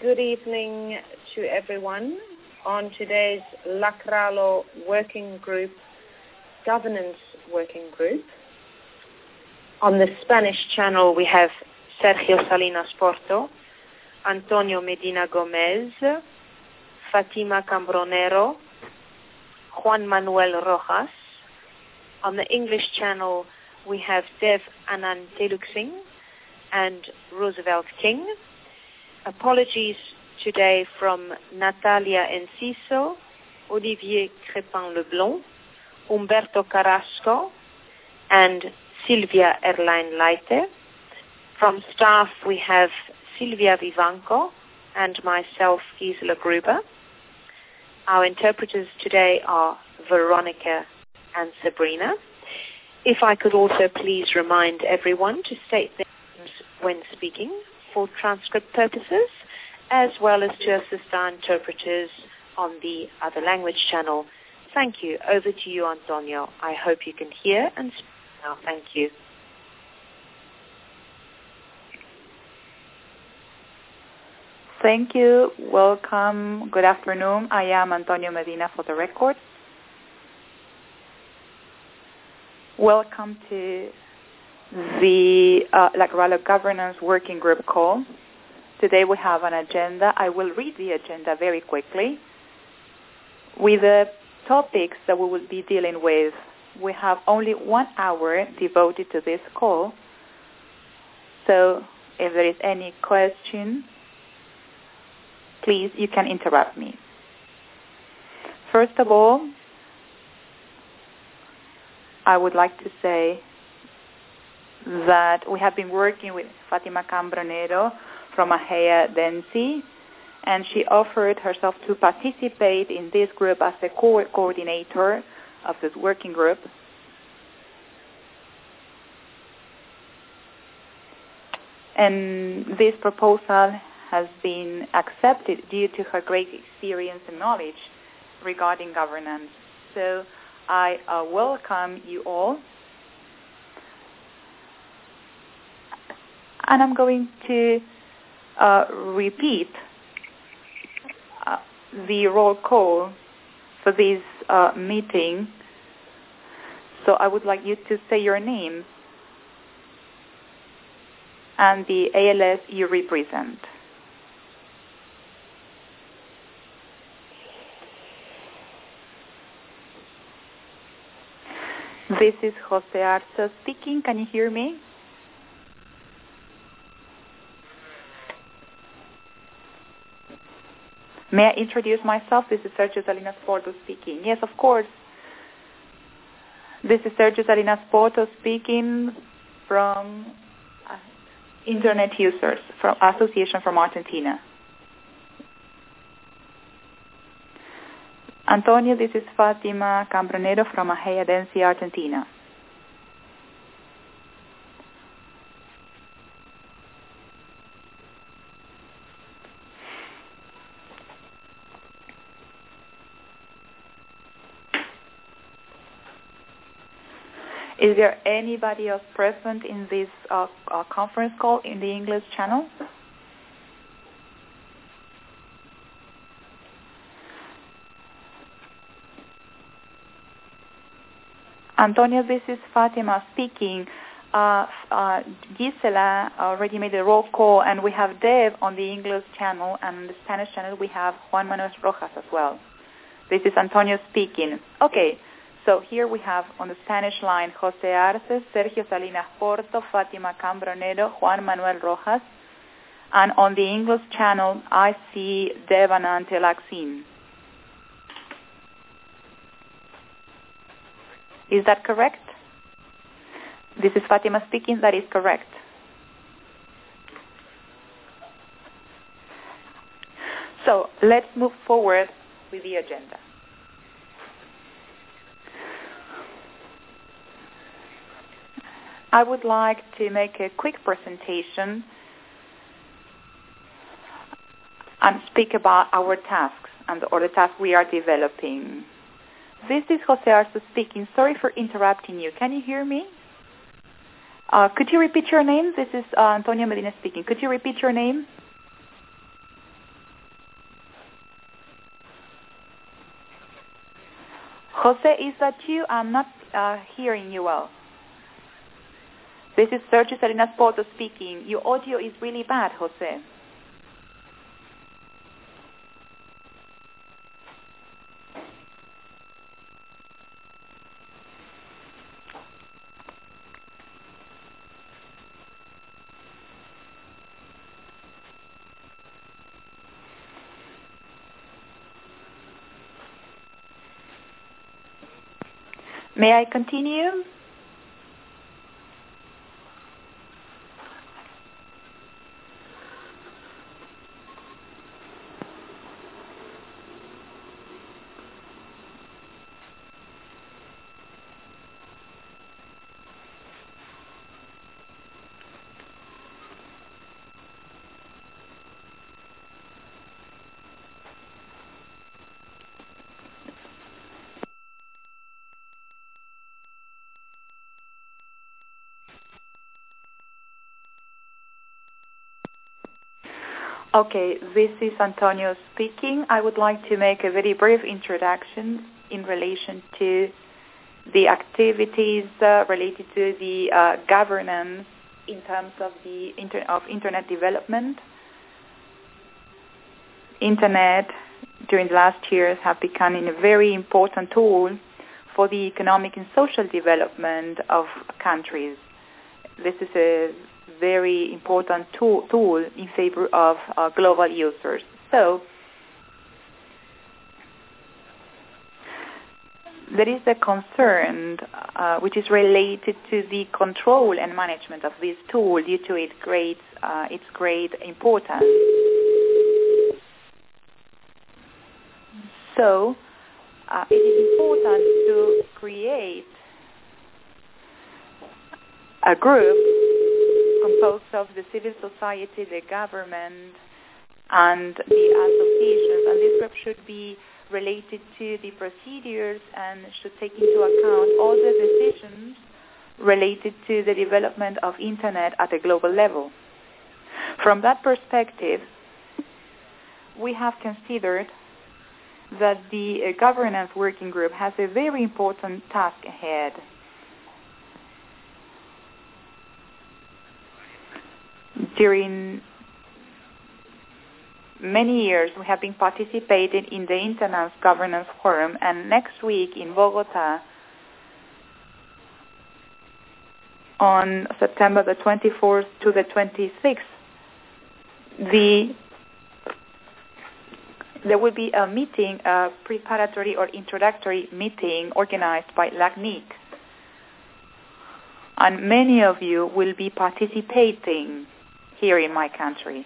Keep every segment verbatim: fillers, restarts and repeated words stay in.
good evening to everyone on today's Lacralo Working Group, Governance Working Group. On the Spanish channel we have Sergio Salinas Porto, Antonio Medina Gomez, Fatima Cambronero, Juan Manuel Rojas. On the English channel we have Dev Anand Teluksing and Roosevelt King. Apologies today from Natalia Enciso, Olivier Crépin-Leblond, Umberto Carrasco, and Silvia Erlein-Leite. From staff we have Silvia Vivanco and myself, Gisela Gruber. Our interpreters today are Veronica and Sabrina. If I could also please remind everyone to state their names when speaking for transcript purposes, as well as to assist our interpreters on the other language channel. Thank you. Over to you, Antonio. I hope you can hear and speak now. Thank you. Thank you. Welcome. Good afternoon. I am Antonio Medina for the record. Welcome to the uh, Lacralo Governance Working Group call. Today we have an agenda. I will read the agenda very quickly. With the topics that we will be dealing with, we have only one hour devoted to this call. So if there is any question, please, you can interrupt me. First of all, I would like to say that we have been working with Fatima Cambronero from Ahea Densi, and she offered herself to participate in this group as the co- coordinator of this working group. And this proposal has been accepted due to her great experience and knowledge regarding governance. So I uh, welcome you all. And I'm going to uh, repeat uh, the roll call for this uh, meeting. So I would like you to say your name and the A L S you represent. This is Jose Arza speaking. Can you hear me? May I introduce myself? This is Sergio Salinas Porto speaking. Yes, of course. This is Sergio Salinas Porto speaking from uh, Internet Users from Association from Argentina. Antonio, this is Fatima Cambronero from Ahea Densi, Argentina. Is there anybody else present in this uh, uh, conference call in the English channel? Antonio, this is Fatima speaking. Uh, uh, Gisela already made a roll call, and we have Dev on the English channel, and on the Spanish channel we have Juan Manuel Rojas as well. This is Antonio speaking. Okay, so here we have on the Spanish line Jose Arce, Sergio Salinas Porto, Fatima Cambronero, Juan Manuel Rojas, and on the English channel I see Dev Anand Teluksing. Is that correct? This is Fatima speaking. That is correct. So let's move forward with the agenda. I would like to make a quick presentation and speak about our tasks and or the tasks we are developing. This is Jose Arce speaking. Sorry for interrupting you. Can you hear me? Uh, could you repeat your name? This is uh, Antonio Medina speaking. Could you repeat your name? Jose, is that you? I'm not uh, hearing you well. This is Sergio Salinas Poto speaking. Your audio is really bad, Jose. May I continue? Okay, this is Antonio speaking. I would like to make a very brief introduction in relation to the activities uh, related to the uh, governance in terms of the inter- of internet development. Internet during the last years have become a very important tool for the economic and social development of countries. This is a very important tool, tool in favor of uh, global users. So there is a concern uh, which is related to the control and management of this tool due to its great, uh, its great importance. So uh, it is important to create a group composed of the civil society, the government, and the associations. And this group should be related to the procedures and should take into account all the decisions related to the development of Internet at a global level. From that perspective, we have considered that the uh, governance working group has a very important task ahead. During many years, we have been participating in the Internet Governance Forum, and next week in Bogota, on September the twenty-fourth to the twenty-sixth, the there will be a meeting, a preparatory or introductory meeting organized by LACNIC. And many of you will be participating here in my country.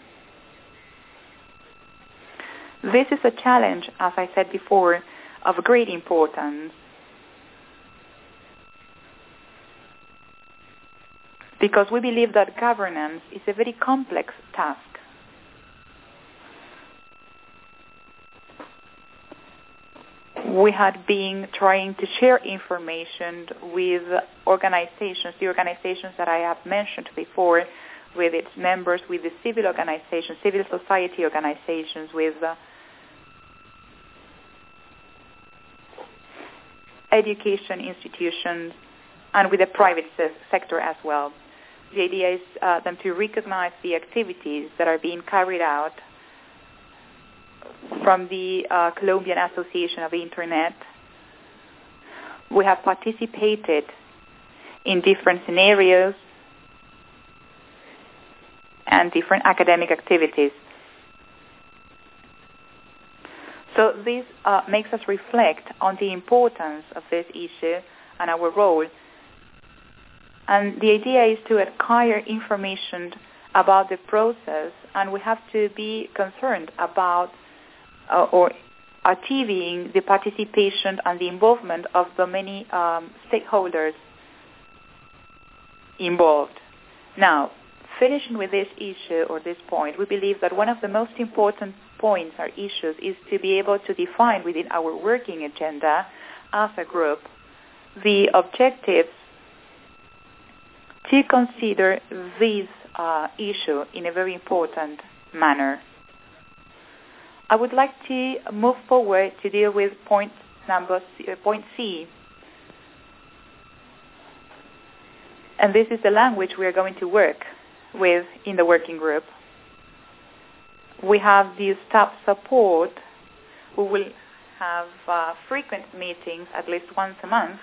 This is a challenge, as I said before, of great importance, because we believe that governance is a very complex task. We had been trying to share information with organizations, the organizations that I have mentioned before, with its members, with the civil organizations, civil society organizations, with uh, education institutions, and with the private se- sector as well. The idea is uh, them to recognize the activities that are being carried out from the uh, Colombian Association of Internet. We have participated in different scenarios and different academic activities. So this uh, makes us reflect on the importance of this issue and our role. And the idea is to acquire information about the process, and we have to be concerned about uh, or achieving the participation and the involvement of the many um, stakeholders involved. Now, finishing with this issue or this point, we believe that one of the most important points or issues is to be able to define within our working agenda as a group the objectives to consider this uh, issue in a very important manner. I would like to move forward to deal with point number C, uh, point C. And this is the language we are going to work with in the working group. We have the staff support. We will have uh, frequent meetings, at least once a month.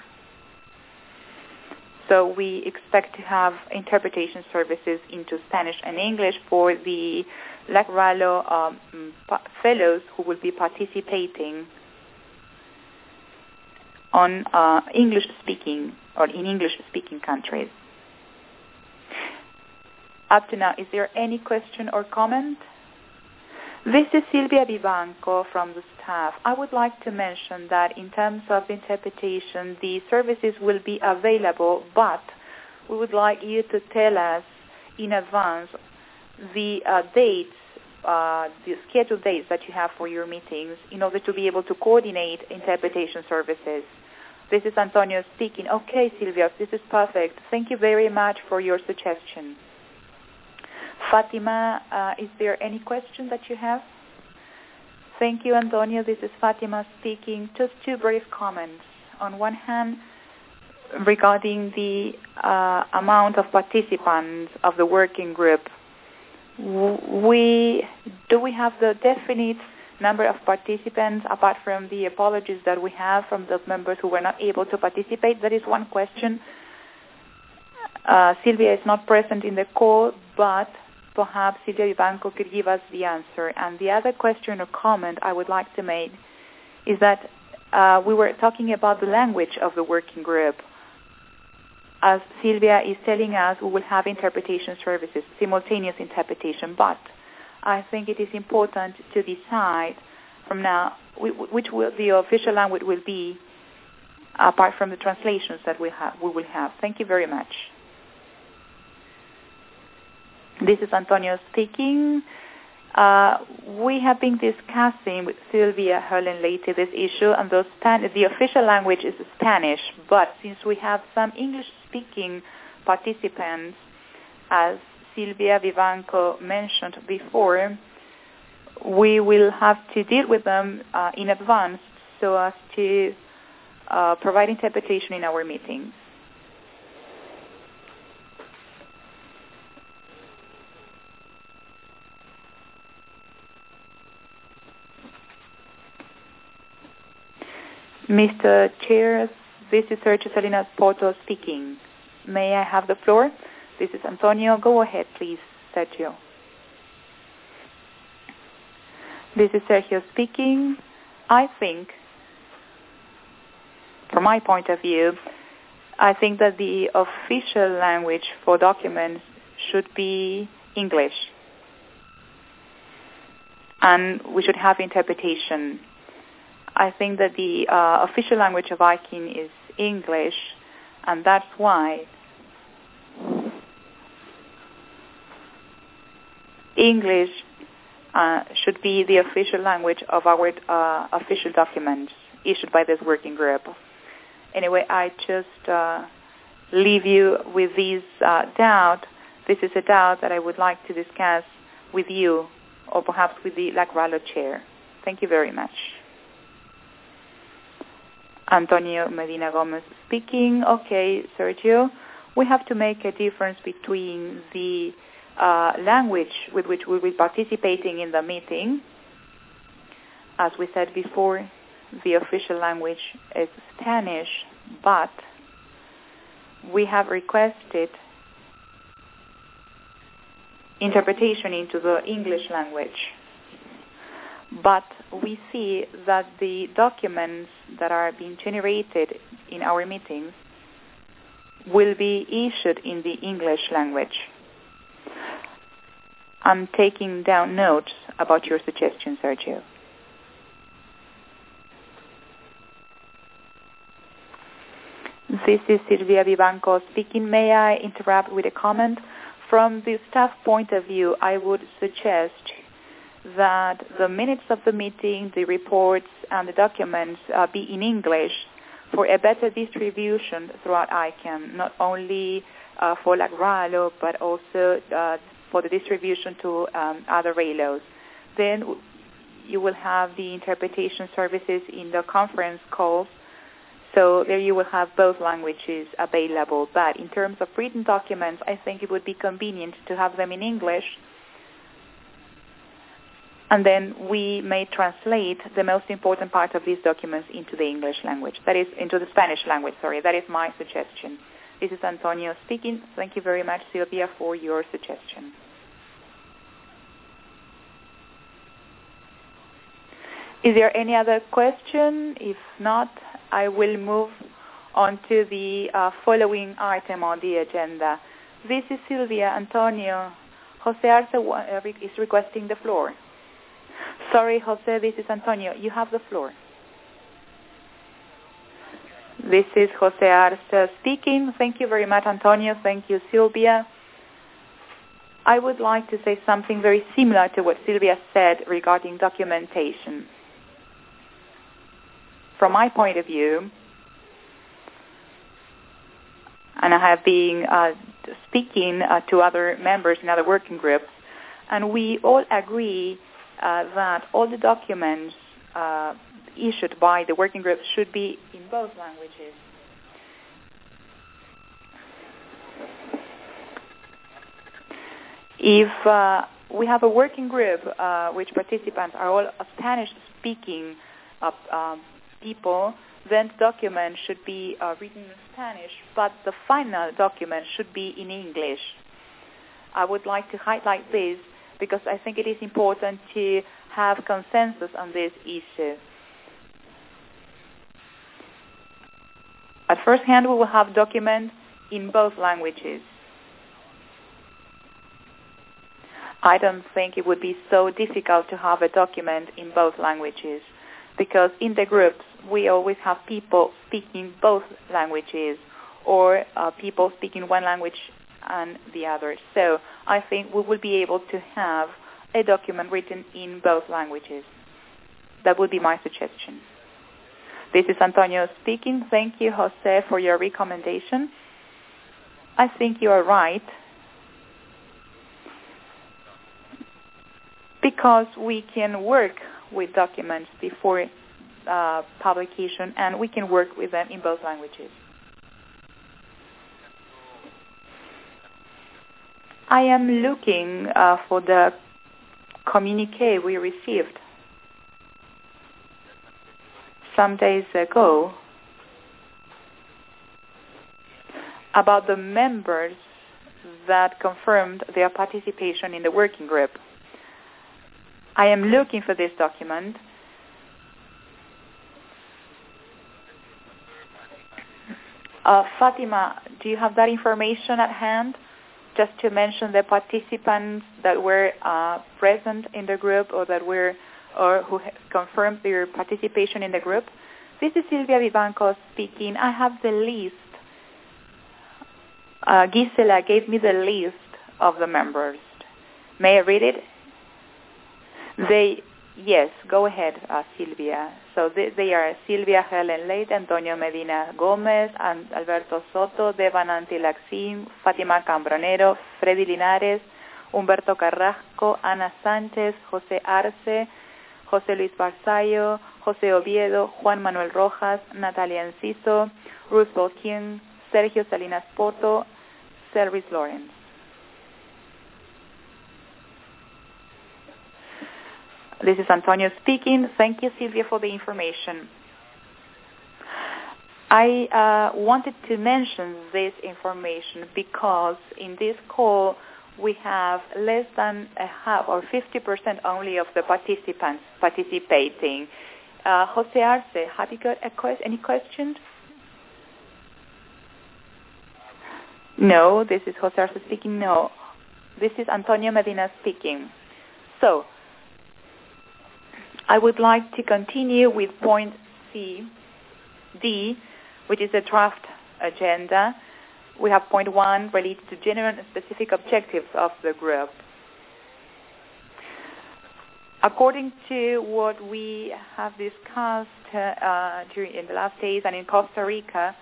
So we expect to have interpretation services into Spanish and English for the Lacralo um, fellows who will be participating on uh, English-speaking or in English-speaking countries. Up to now, is there any question or comment? This is Silvia Vivanco from the staff. I would like to mention that in terms of interpretation, the services will be available, but we would like you to tell us in advance the uh, dates, uh, the scheduled dates that you have for your meetings in order to be able to coordinate interpretation services. This is Antonio speaking. Okay, Silvia, this is perfect. Thank you very much for your suggestion. Fatima, uh, is there any question that you have? Thank you, Antonio. This is Fatima speaking. Just two brief comments. On one hand, regarding the uh, amount of participants of the working group, we do we have the definite number of participants apart from the apologies that we have from the members who were not able to participate? That is one question. Uh, Silvia is not present in the call, but perhaps Silvia Vivanco could give us the answer. And the other question or comment I would like to make is that uh, we were talking about the language of the working group. As Silvia is telling us, we will have interpretation services, simultaneous interpretation, but I think it is important to decide from now which will the official language will be apart from the translations that we have. We will have. Thank you very much. This is Antonio speaking. Uh, we have been discussing with Silvia Herlin lately this issue, and the, Span- the official language is Spanish, but since we have some English-speaking participants, as Silvia Vivanco mentioned before, we will have to deal with them uh, in advance so as to uh, provide interpretation in our meetings. Mister Chair, this is Sergio Salinas Porto speaking. May I have the floor? This is Antonio. Go ahead, please, Sergio. This is Sergio speaking. I think, from my point of view, I think that the official language for documents should be English. And we should have interpretation. I think that the uh, official language of I C I N is English, and that's why English uh, should be the official language of our uh, official documents issued by this working group. Anyway, I just uh, leave you with this uh, doubt. This is a doubt that I would like to discuss with you, or perhaps with the Lacralo chair. Thank you very much. Antonio Medina Gomez speaking. Okay, Sergio, we have to make a difference between the uh, language with which we will be participating in the meeting. As we said before, the official language is Spanish, but we have requested interpretation into the English language. But we see that the documents that are being generated in our meetings will be issued in the English language. I'm taking down notes about your suggestion, Sergio. This is Silvia Vivanco speaking. May I interrupt with a comment? From the staff point of view, I would suggest that the minutes of the meeting, the reports, and the documents uh, be in English for a better distribution throughout I C A N, not only uh, for Lacralo, but also uh, for the distribution to um, other R A L Os. Then you will have the interpretation services in the conference calls. So there you will have both languages available. But in terms of written documents, I think it would be convenient to have them in English. And then we may translate the most important part of these documents into the English language. That is, into the Spanish language, sorry. That is my suggestion. This is Antonio speaking. Thank you very much, Silvia, for your suggestion. Is there any other question? If not, I will move on to the uh, following item on the agenda. This is Silvia. Antonio. Jose Arce is requesting the floor. Sorry, Jose, this is Antonio. You have the floor. This is Jose Arce speaking. Thank you very much, Antonio. Thank you, Silvia. I would like to say something very similar to what Silvia said regarding documentation. From my point of view, and I have been uh, speaking uh, to other members in other working groups, and we all agree uh, that all the documents uh, issued by the working groups should be in both languages. If uh, we have a working group uh, which participants are all Spanish-speaking uh, uh, people, then the document should be uh, written in Spanish, but the final document should be in English. I would like to highlight this because I think it is important to have consensus on this issue. At first hand, we will have documents in both languages. I don't think it would be so difficult to have a document in both languages, because in the groups we always have people speaking both languages, or uh, people speaking one language and the other. So I think we will be able to have a document written in both languages. That would be my suggestion. This is Antonio speaking. Thank you, Jose, for your recommendation. I think you are right, because we can work with documents before uh, publication, and we can work with them in both languages. I am looking uh, for the communique we received some days ago about the members that confirmed their participation in the working group. I am looking for this document. Uh, Fatima, do you have that information at hand? Just to mention the participants that were uh, present in the group, or that were, or who confirmed their participation in the group. This is Silvia Vivanco speaking. I have the list. Uh, Gisela gave me the list of the members. May I read it? They, yes, go ahead, uh, Silvia. So they, they are Silvia Helen Leit, Antonio Medina Gomez, and Alberto Soto, Devananti Laxim, Fatima Cambronero, Freddy Linares, Humberto Carrasco, Ana Sánchez, José Arce, José Luis Barzallo, José Oviedo, Juan Manuel Rojas, Natalia Enciso, Ruth Bolkin, Sergio Salinas Poto, Selvis Lawrence. This is Antonio speaking. Thank you, Silvia, for the information. I uh, wanted to mention this information because in this call we have less than a half or fifty percent only of the participants participating. Uh, Jose Arce, have you got a que- any questions? No, this is Jose Arce speaking. No, this is Antonio Medina speaking. So, I would like to continue with point C, D, which is a draft agenda. We have point one related to general and specific objectives of the group. According to what we have discussed uh, during in the last days and in Costa Rica,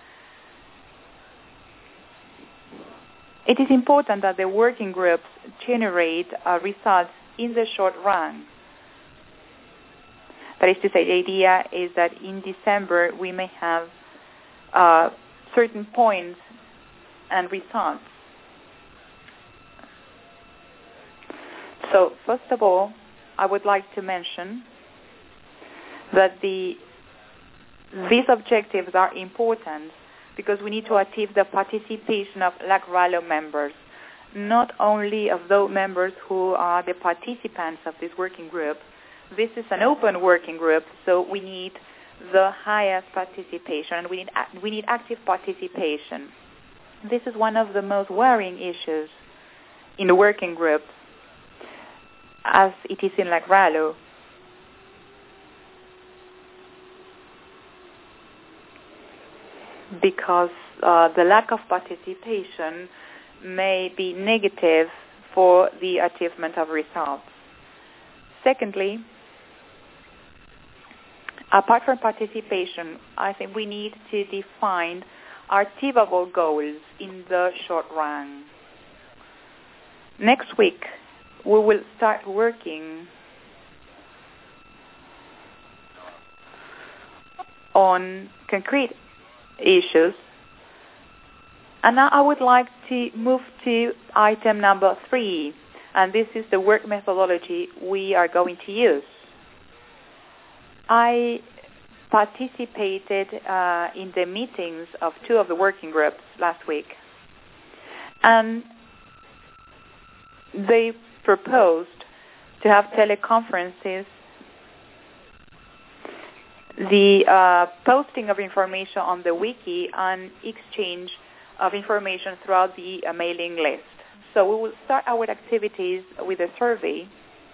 it is important that the working groups generate uh, results in the short run. That is to say, the idea is that in December we may have uh, certain points and results. So, first of all, I would like to mention that the these objectives are important because we need to achieve the participation of LACRALO members, not only of those members who are the participants of this working group. This is an open working group, so we need the highest participation, and we need, we need active participation. This is one of the most worrying issues in the working group, as it is in LACRALO. Because uh, the lack of participation may be negative for the achievement of results. Secondly, apart from participation, I think we need to define achievable goals in the short run. Next week, we will start working on concrete issues. And now I would like to move to item number three, and this is the work methodology we are going to use. I participated uh, in the meetings of two of the working groups last week, and they proposed to have teleconferences, the uh, posting of information on the wiki, and exchange of information throughout the uh, mailing list. So we will start our activities with a survey,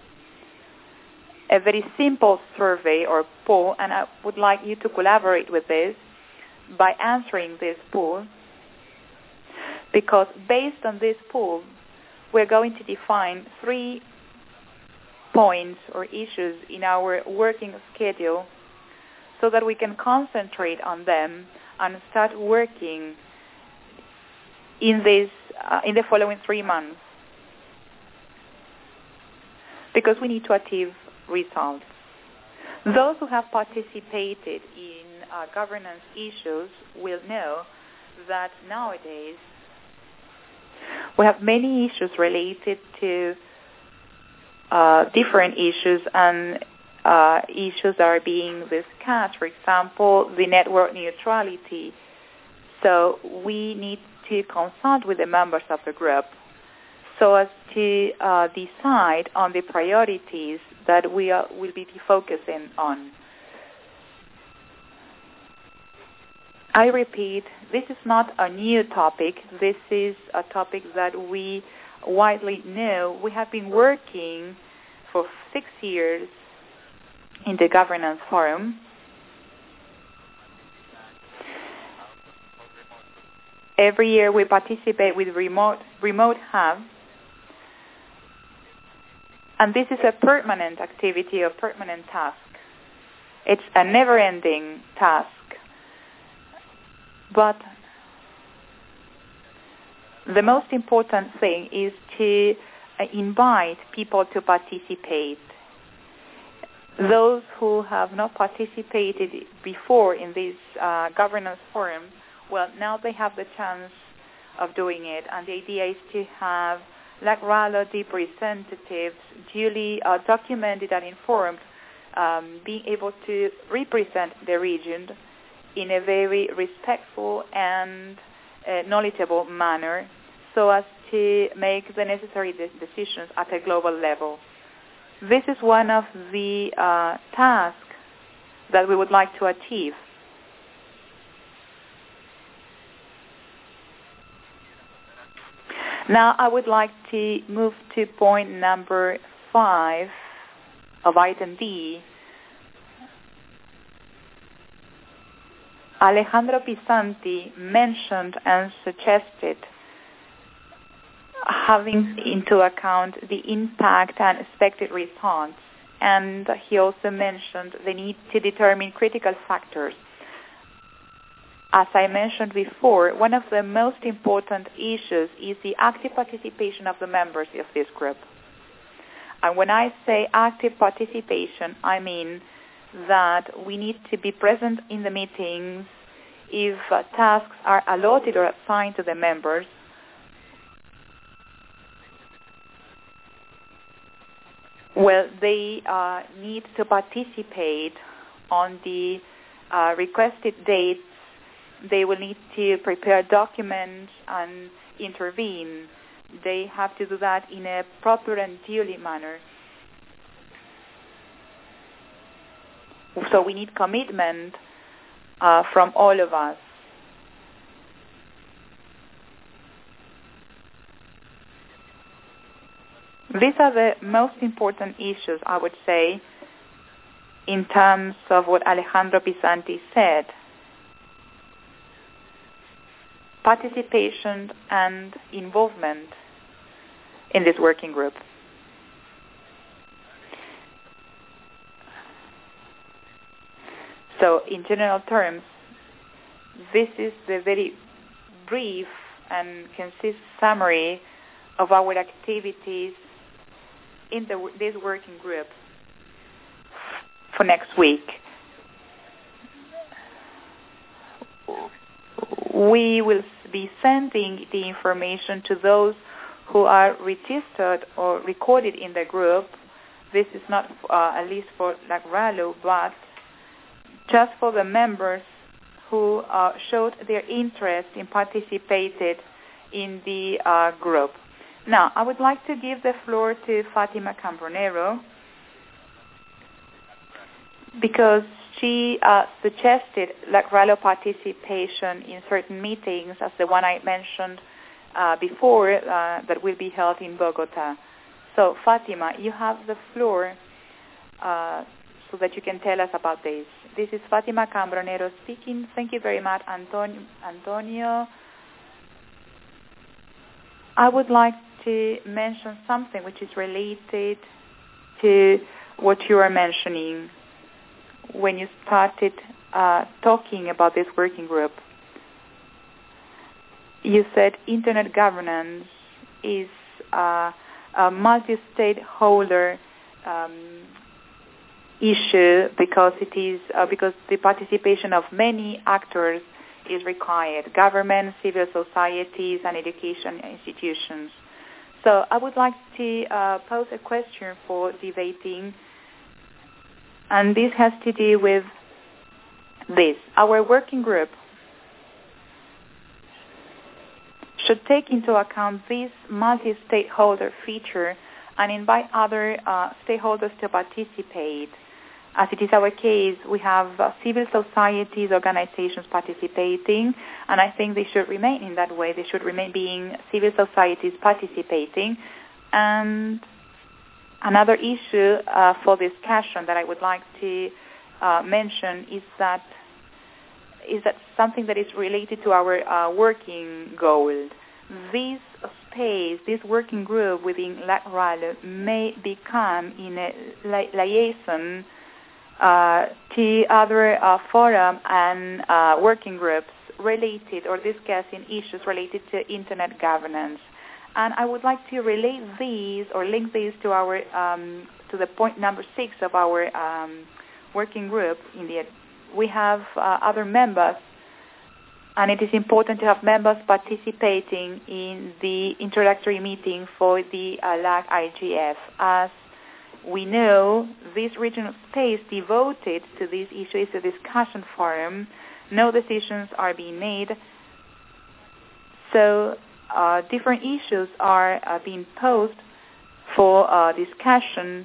a very simple survey or poll, and I would like you to collaborate with this by answering this poll, because based on this poll, we're going to define three points or issues in our working schedule so that we can concentrate on them and start working in this uh, in the following three months, because we need to achieve results. Those who have participated in uh, governance issues will know that nowadays we have many issues related to uh, different issues, and uh, issues are being discussed. For example, the network neutrality. So we need to consult with the members of the group so as to uh, decide on the priorities that we are, will be focusing on. I repeat, this is not a new topic. This is a topic that we widely know. We have been working for six years in the Governance Forum. Every year we participate with remote remote hub, and this is a permanent activity, a permanent task. It's a never-ending task. But the most important thing is to uh, invite people to participate. Those who have not participated before in this uh, governance forum, well, now they have the chance of doing it, and the idea is to have LACRALO representatives duly uh, documented and informed, um, being able to represent the region in a very respectful and uh, knowledgeable manner so as to make the necessary de- decisions at a global level. This is one of the uh, tasks that we would like to achieve. Now I would like to move to point number five of item D. Alejandro Pisanti mentioned and suggested having into account the impact and expected results, and he also mentioned the need to determine critical factors. As I mentioned before, one of the most important issues is the active participation of the members of this group. And when I say active participation, I mean that we need to be present in the meetings if uh, tasks are allotted or assigned to the members. Well, they uh, need to participate on the uh, requested dates. They will need to prepare documents and intervene. They have to do that in a proper and duly manner. So we need commitment uh, from all of us. These are the most important issues, I would say, in terms of what Alejandro Pisanti said. Participation and involvement in this working group. So, in general terms, this is the very brief and concise summary of our activities in the, this working group for next week. We will be sending the information to those who are registered or recorded in the group. This is not uh, at least for Lacralo, but just for the members who uh, showed their interest in participating in the uh, group. Now, I would like to give the floor to Fatima Cambronero because she uh, suggested Lacralo participation in certain meetings as the one I mentioned uh, before uh, that will be held in Bogota. So, Fatima, you have the floor uh, so that you can tell us about this. This is Fatima Cambronero speaking. Thank you very much, Antonio. Antonio. I would like to mention something which is related to what you are mentioning when you started uh, talking about this working group. You said internet governance is uh, a multi-stakeholder um, issue because it is uh, because the participation of many actors is required: government, civil societies, and education institutions. So I would like to uh, pose a question for debating, and this has to do with this. Our working group should take into account this multi-stakeholder feature and invite other uh, stakeholders to participate. As it is our case, we have uh, civil societies, organizations participating, and I think they should remain in that way. They should remain being civil societies participating. And another issue uh, for discussion that I would like to uh, mention is that is that something that is related to our uh, working goal. This space, this working group within Lacralo may become in a li- liaison Uh, to other uh, forum and uh, working groups related or discussing issues related to internet governance. And I would like to relate these or link these to our um, to the point number six of our um, working group. In the, we have uh, other members, and it is important to have members participating in the introductory meeting for the uh, L A C I G F. As we know, this regional space devoted to this issue is a discussion forum. No decisions are being made. So uh, different issues are uh, being posed for uh, discussion.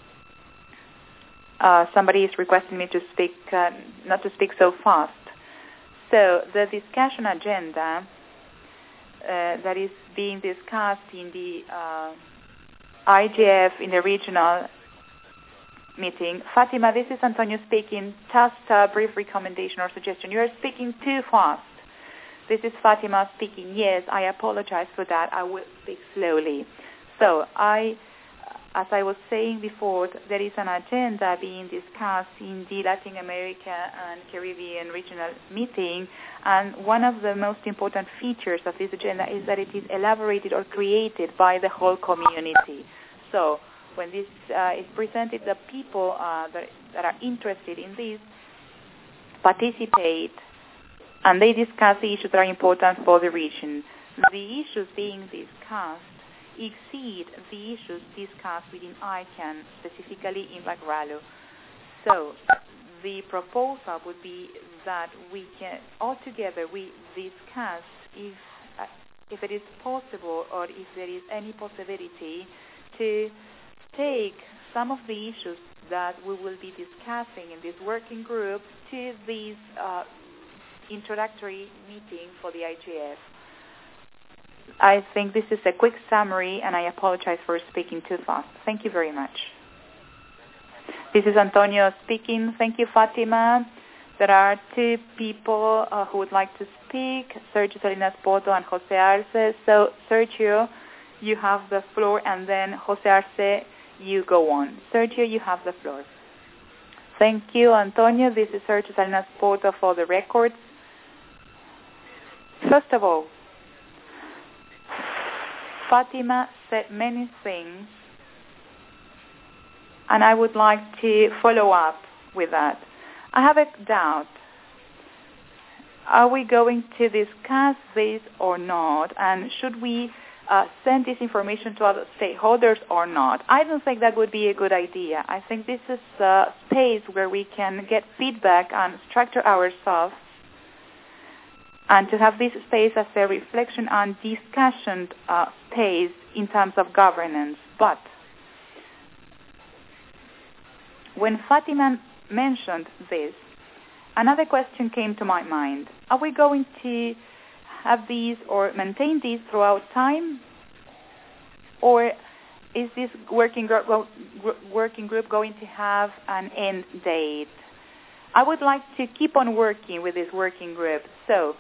Uh, somebody is requesting me to speak, uh, not to speak so fast. So the discussion agenda uh, that is being discussed in the uh, I G F in the regional meeting. Fatima, this is Antonio speaking. Just a brief recommendation or suggestion. You are speaking too fast. This is Fatima speaking. Yes, I apologize for that. I will speak slowly. So, I, as I was saying before, there is an agenda being discussed in the Latin America and Caribbean regional meeting, and one of the most important features of this agenda is that it is elaborated or created by the whole community. So when this uh, is presented, the people uh, that, that are interested in this participate, and they discuss the issues that are important for the region. The issues being discussed exceed the issues discussed within I CANN, specifically in Lacralo. So the proposal would be that we can, altogether, we discuss if, uh, if it is possible or if there is any possibility to take some of the issues that we will be discussing in this working group to this uh, introductory meeting for the I G F. I think this is a quick summary, and I apologize for speaking too fast. Thank you very much. This is Antonio speaking. Thank you, Fatima. There are two people uh, who would like to speak, Sergio Salinas Poto and Jose Arce. So, Sergio, you have the floor, and then Jose Arce, you go on. Sergio, you have the floor. Thank you, Antonio. This is Sergio Salinas Poto for the records. First of all, Fatima said many things, and I would like to follow up with that. I have a doubt. Are we going to discuss this or not, and should we uh, send this information to other stakeholders or not? I don't think that would be a good idea. I think this is a space where we can get feedback and structure ourselves, and to have this space as a reflection and discussion uh, space in terms of governance. But when Fatima mentioned this, another question came to my mind. Are we going to have these or maintain these throughout time? Or is this working group, working group going to have an end date? I would like to keep on working with this working group. So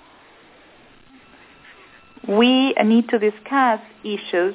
we need to discuss issues,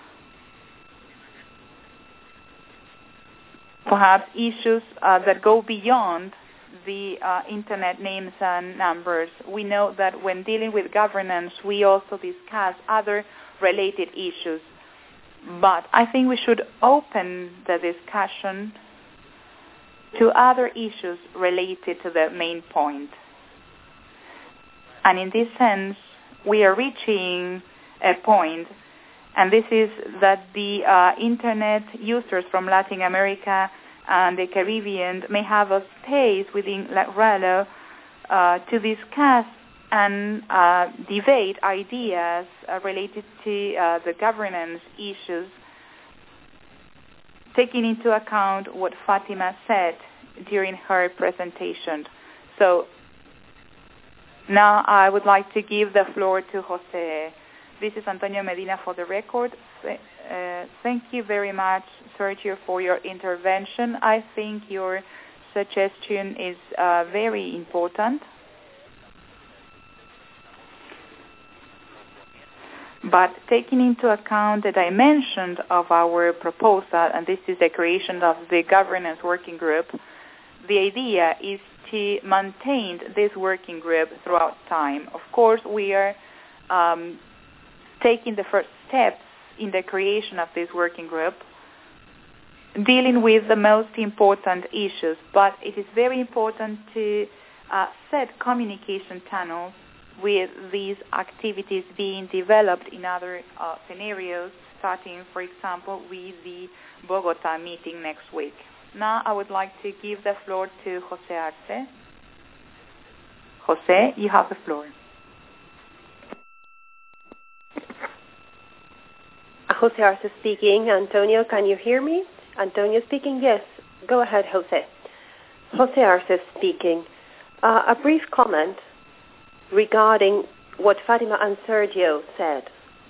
perhaps issues uh, that go beyond the uh, internet names and numbers. We know that when dealing with governance, we also discuss other related issues. But I think we should open the discussion to other issues related to the main point. And in this sense, we are reaching a point, and this is that the uh, internet users from Latin America and the Caribbean may have a space within Lacralo uh, to discuss and uh, debate ideas uh, related to uh, the governance issues, taking into account what Fatima said during her presentation. So now I would like to give the floor to Jose. This is Antonio Medina for the record. Uh, thank you very much, Sergio, for your intervention. I think your suggestion is uh, very important. But taking into account the dimension of our proposal, and this is the creation of the governance working group, the idea is to maintain this working group throughout time. Of course, we are um, taking the first steps in the creation of this working group, dealing with the most important issues, but it is very important to uh, set communication channels with these activities being developed in other uh, scenarios, starting, for example, with the Bogota meeting next week. Now I would like to give the floor to Jose Arce. Jose, you have the floor. Jose Arce speaking. Antonio, can you hear me? Antonio speaking, yes. Go ahead, Jose. Jose Arce speaking. Uh, a brief comment regarding what Fatima and Sergio said.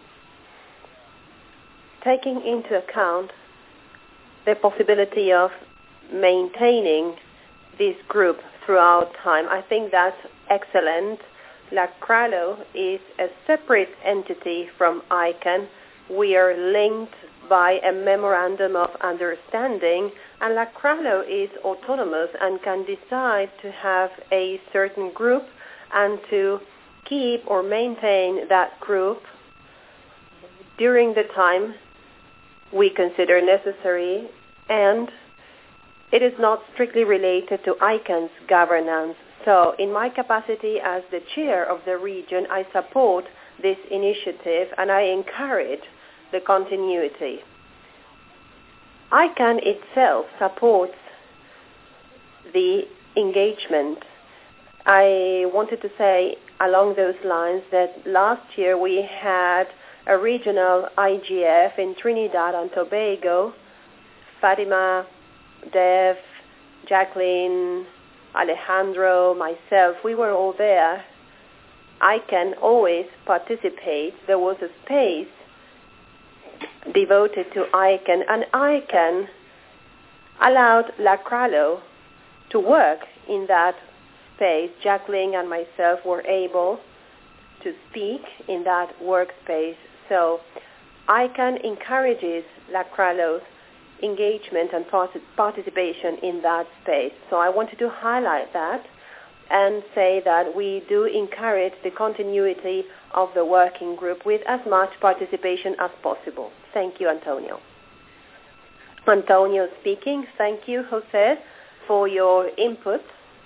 Taking into account the possibility of maintaining this group throughout time, I think that's excellent. Lacralo is a separate entity from I CANN. We are linked by a memorandum of understanding, and Lacralo is autonomous and can decide to have a certain group and to keep or maintain that group during the time we consider necessary, and it is not strictly related to I C A N's governance. So in my capacity as the chair of the region, I support this initiative and I encourage the continuity. I C A N itself supports the engagement. I wanted to say along those lines that last year we had a regional I G F in Trinidad and Tobago. Fatima, Dev, Jacqueline, Alejandro, myself, we were all there. I C A N always participates. There was a space devoted to I C A N, and I C A N allowed Lacralo to work in that space. Jacqueline and myself were able to speak in that workspace. So I C A N encourages Lacralo's engagement and participation in that space. So I wanted to highlight that and say that we do encourage the continuity of the working group with as much participation as possible. Thank you, Antonio. Antonio speaking. Thank you, Jose, for your input.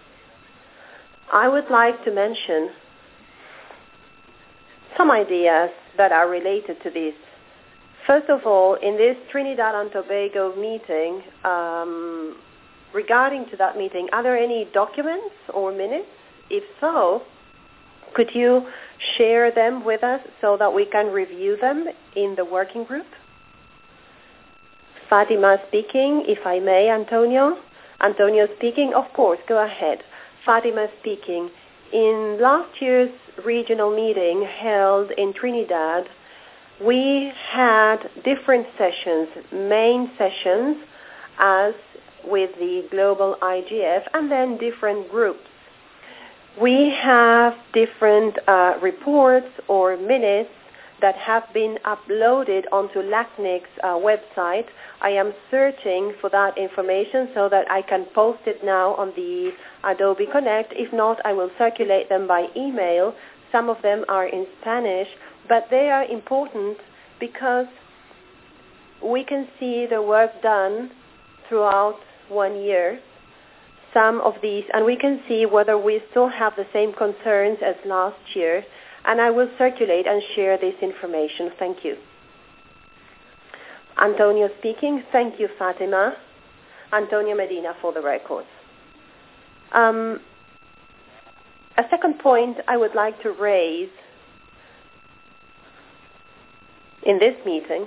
I would like to mention some ideas that are related to this. First of all, in this Trinidad and Tobago meeting, um, regarding to that meeting, are there any documents or minutes? If so, could you share them with us so that we can review them in the working group? Fatima speaking, if I may, Antonio. Antonio speaking, of course, go ahead. Fatima speaking. In last year's regional meeting held in Trinidad, we had different sessions, main sessions, as with the Global I G F, and then different groups. We have different uh, reports or minutes that have been uploaded onto LACNIC's uh, website. I am searching for that information so that I can post it now on the Adobe Connect. If not, I will circulate them by email. Some of them are in Spanish, but they are important because we can see the work done throughout one year, some of these, and we can see whether we still have the same concerns as last year, and I will circulate and share this information. Thank you. Antonio speaking. Thank you, Fatima. Antonio Medina for the records. Um, a second point I would like to raise in this meeting,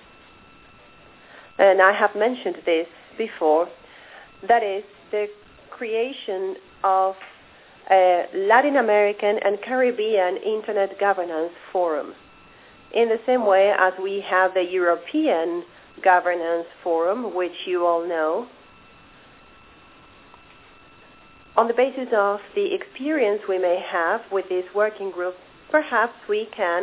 and I have mentioned this before, that is the creation of a Latin American and Caribbean Internet Governance Forum. In the same way as we have the European Governance Forum, which you all know, on the basis of the experience we may have with this working group, perhaps we can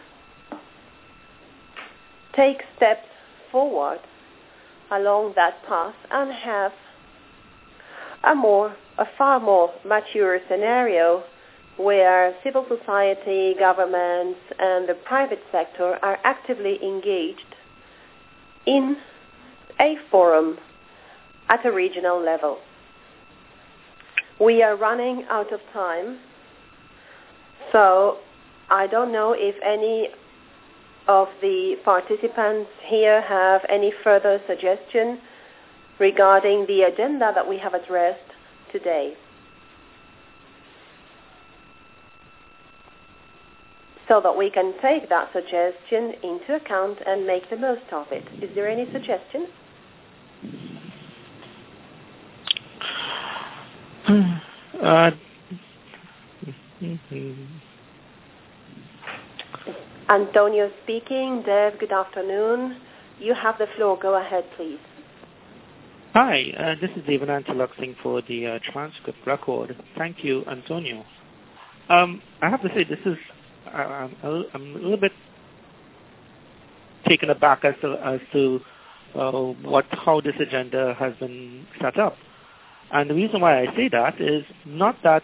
take steps forward along that path and have a more, a far more mature scenario where civil society, governments, and the private sector are actively engaged in a forum at a regional level. We are running out of time, so I don't know if any of the participants here have any further suggestion regarding the agenda that we have addressed today. So that we can take that suggestion into account and make the most of it. Is there any suggestion? Uh, Antonio speaking. Dev, good afternoon. You have the floor. Go ahead, please. Hi, uh, this is Devananta Luxing for the uh, transcript record. Thank you, Antonio. Um, I have to say, this is uh, I'm, a, I'm a little bit taken aback as to, as to uh, what how this agenda has been set up. And the reason why I say that is not that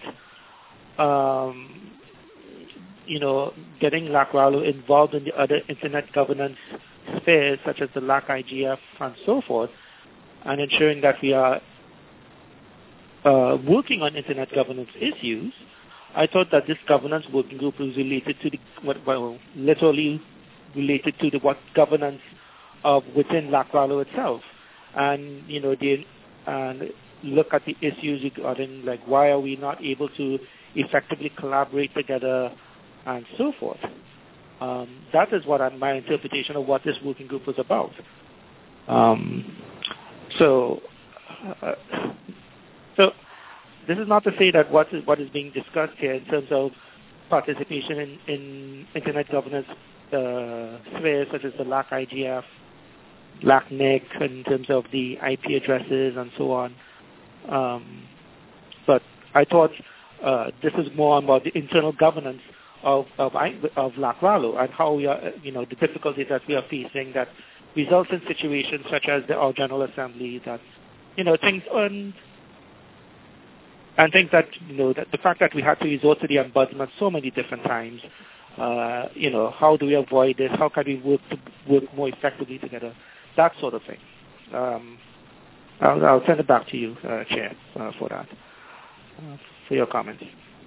um, you know, getting Lacralo involved in the other internet governance spheres such as the L A C I G F and so forth, and ensuring that we are uh, working on Internet governance issues, I thought that this governance working group was related to the, well, literally related to the what governance of within LACRALO itself, and you know, the, and look at the issues regarding like why are we not able to effectively collaborate together and so forth. Um, that is what I, my interpretation of what this working group was about. Um, so, uh, so this is not to say that what is what is being discussed here in terms of participation in, in Internet governance uh, spheres such as the L A C I G F, L A C N I C, in terms of the I P addresses and so on. Um, but I thought uh, this is more about the internal governance of of, of LACRALO and how we are, you know, the difficulties that we are facing that results in situations such as the, our General Assembly, that, you know, things on, and things that, you know, that the fact that we had to resort to the ombudsman so many different times, uh, you know, how do we avoid this? How can we work to work more effectively together? That sort of thing. Um, I'll, I'll send it back to you, uh, Chair, uh, for that, uh, for your comments.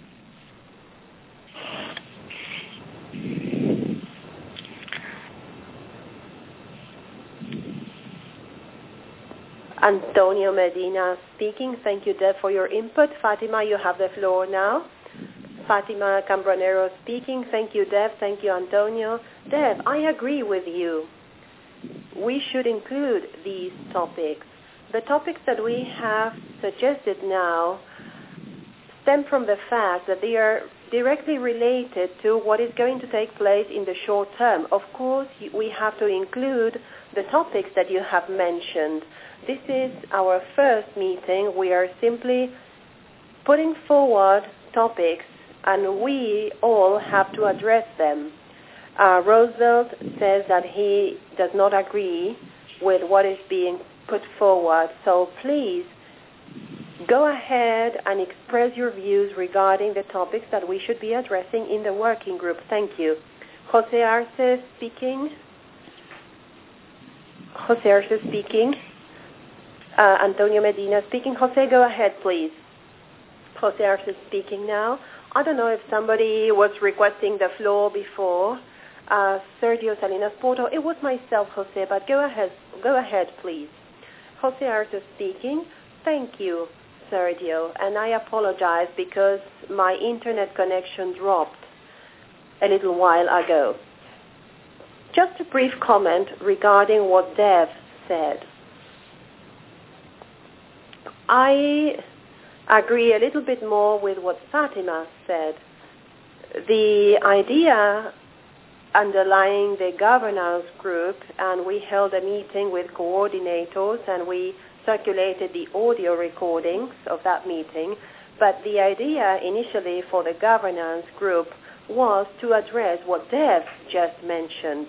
Antonio Medina speaking. Thank you, Deb, for your input. Fatima, you have the floor now. Fatima Cambronero speaking. Thank you, Deb. Thank you, Antonio. Deb, I agree with you. We should include these topics. The topics that we have suggested now stem from the fact that they are directly related to what is going to take place in the short term. Of course, we have to include the topics that you have mentioned. This is our first meeting. We are simply putting forward topics, and we all have to address them. Uh, Roosevelt says that he does not agree with what is being put forward. So please go ahead and express your views regarding the topics that we should be addressing in the working group. Thank you. Jose Arce speaking. Jose Arce speaking. Uh, Antonio Medina speaking. Jose, go ahead, please. Jose Arce speaking now. I don't know if somebody was requesting the floor before. Uh, Sergio Salinas Porto. It was myself, Jose, but go ahead, go ahead, please. Jose Arce speaking. Thank you, Sergio, and I apologize because my internet connection dropped a little while ago. Just a brief comment regarding what Dev said. I agree a little bit more with what Fatima said. The idea underlying the governance group, and we held a meeting with coordinators and we circulated the audio recordings of that meeting, but the idea initially for the governance group was to address what Dev just mentioned.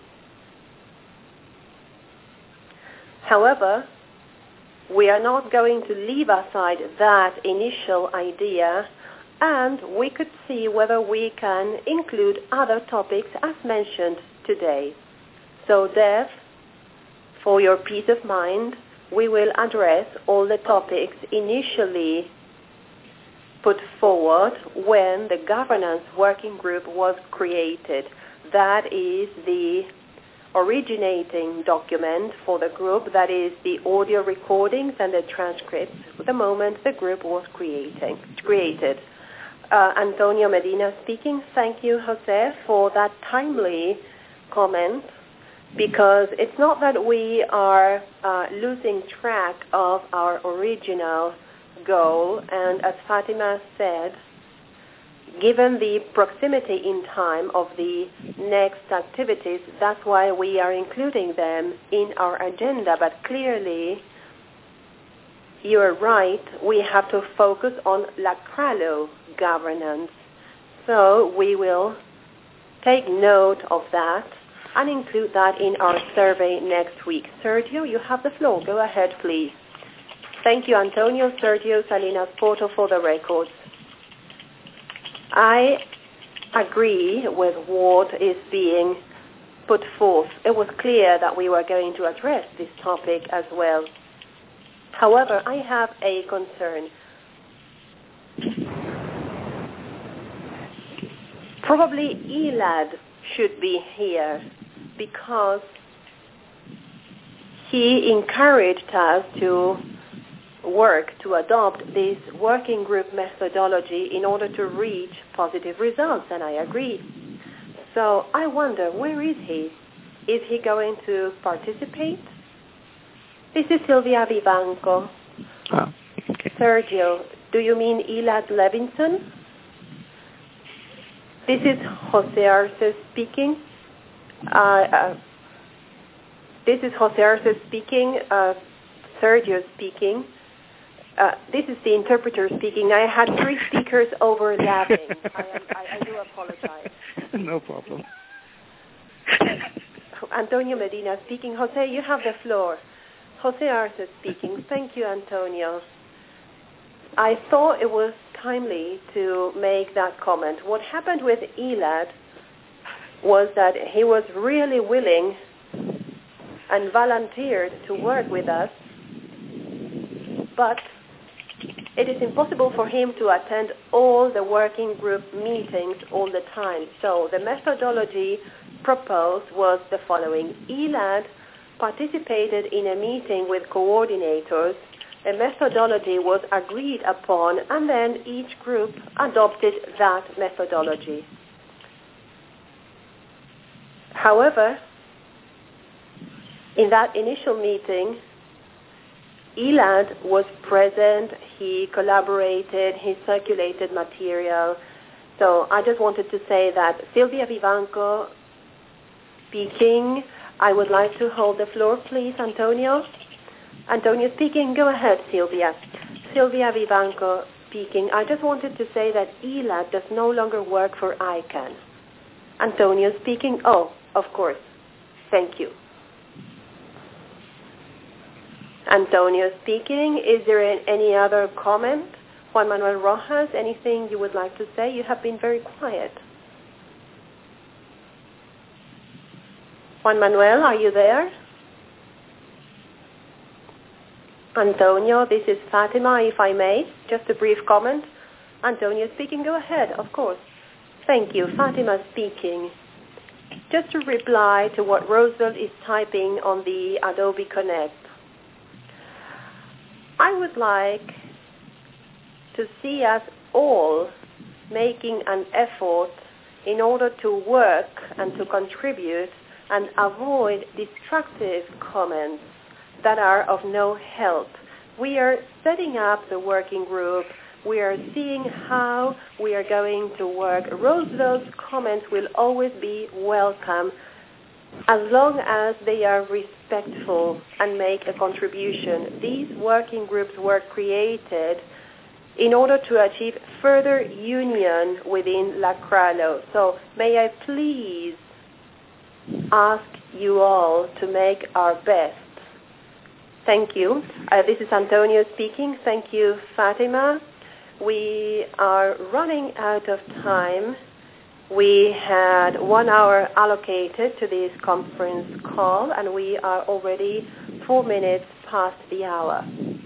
However, we are not going to leave aside that initial idea, and we could see whether we can include other topics as mentioned today. So, Dev, for your peace of mind, we will address all the topics initially put forward when the governance working group was created. That is the originating document for the group, that is the audio recordings and the transcripts, the moment the group was creating, created. Uh, Antonio Medina speaking. Thank you, Jose, for that timely comment, because it's not that we are uh, losing track of our original goal, and as Fatima said, given the proximity in time of the next activities, that's why we are including them in our agenda. But clearly, you're right, we have to focus on LACRALO governance. So we will take note of that and include that in our survey next week. Sergio, you have the floor. Go ahead, please. Thank you, Antonio. Sergio Salinas Porto for the records. I agree with what is being put forth, it was clear that we were going to address this topic as well. However, I have a concern. Probably Elad should be here because he encouraged us to work to adopt this working group methodology in order to reach positive results, and I agree. So I wonder, where is he? Is he going to participate? This is Silvia Vivanco. Oh, okay. Sergio, do you mean Elad Levinson? This is Jose Arce speaking. Uh, uh, this is Jose Arce speaking. Uh, Sergio speaking. Uh, this is the interpreter speaking. I had three speakers overlapping. I, am, I, I do apologize. No problem. Antonio Medina speaking. Jose, you have the floor. Jose Arce speaking. Thank you, Antonio. I thought it was timely to make that comment. What happened with Elad was that he was really willing and volunteered to work with us, but it is impossible for him to attend all the working group meetings all the time. So the methodology proposed was the following. Elad participated in a meeting with coordinators. A methodology was agreed upon, and then each group adopted that methodology. However, in that initial meeting, Elad was present, he collaborated, he circulated material. So I just wanted to say that Silvia Vivanco speaking. I would like to hold the floor, please, Antonio. Antonio speaking. Go ahead, Silvia. Silvia Vivanco speaking. I just wanted to say that Elad does no longer work for I CANN. Antonio speaking. Oh, of course. Thank you. Antonio speaking. Is there any other comment? Juan Manuel Rojas, anything you would like to say? You have been very quiet. Juan Manuel, are you there? Antonio, this is Fatima, if I may. Just a brief comment. Antonio speaking. Go ahead, of course. Thank you. Fatima speaking. Just to reply to what Roosevelt is typing on the Adobe Connect. I would like to see us all making an effort in order to work and to contribute and avoid destructive comments that are of no help. We are setting up the working group. We are seeing how we are going to work. Roosevelt's comments will always be welcome as long as they are respectful and make a contribution. These working groups were created in order to achieve further union within Lacralo. So may I please ask you all to make our best. Thank you. Uh, this is Antonio speaking. Thank you, Fatima. We are running out of time. We had one hour allocated to this conference call, and we are already four minutes past the hour.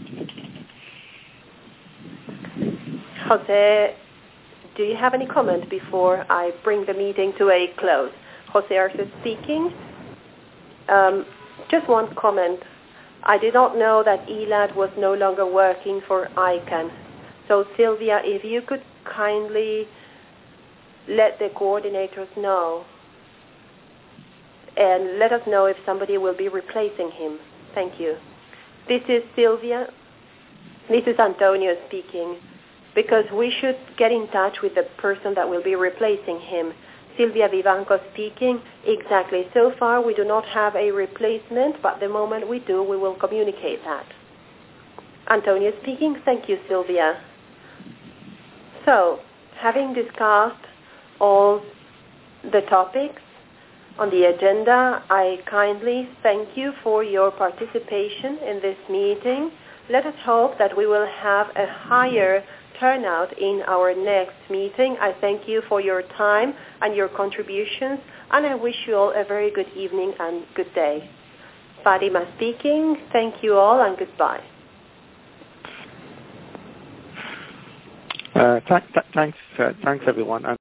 Jose, do you have any comment before I bring the meeting to a close? Jose Arce speaking. Um, just one comment. I did not know that Elad was no longer working for I CANN. So Sylvia, if you could kindly let the coordinators know and let us know if somebody will be replacing him. Thank you. This is Sylvia. This is Antonio speaking, because we should get in touch with the person that will be replacing him. Silvia Vivanco speaking. Exactly. So far we do not have a replacement, but the moment we do, we will communicate that. Antonio speaking. Thank you, Sylvia. So, having discussed all the topics on the agenda, I kindly thank you for your participation in this meeting. Let us hope that we will have a higher turnout in our next meeting. I thank you for your time and your contributions, and I wish you all a very good evening and good day. Fatima speaking. Thank you all and goodbye. Uh, th- th- thanks, uh, thanks everyone.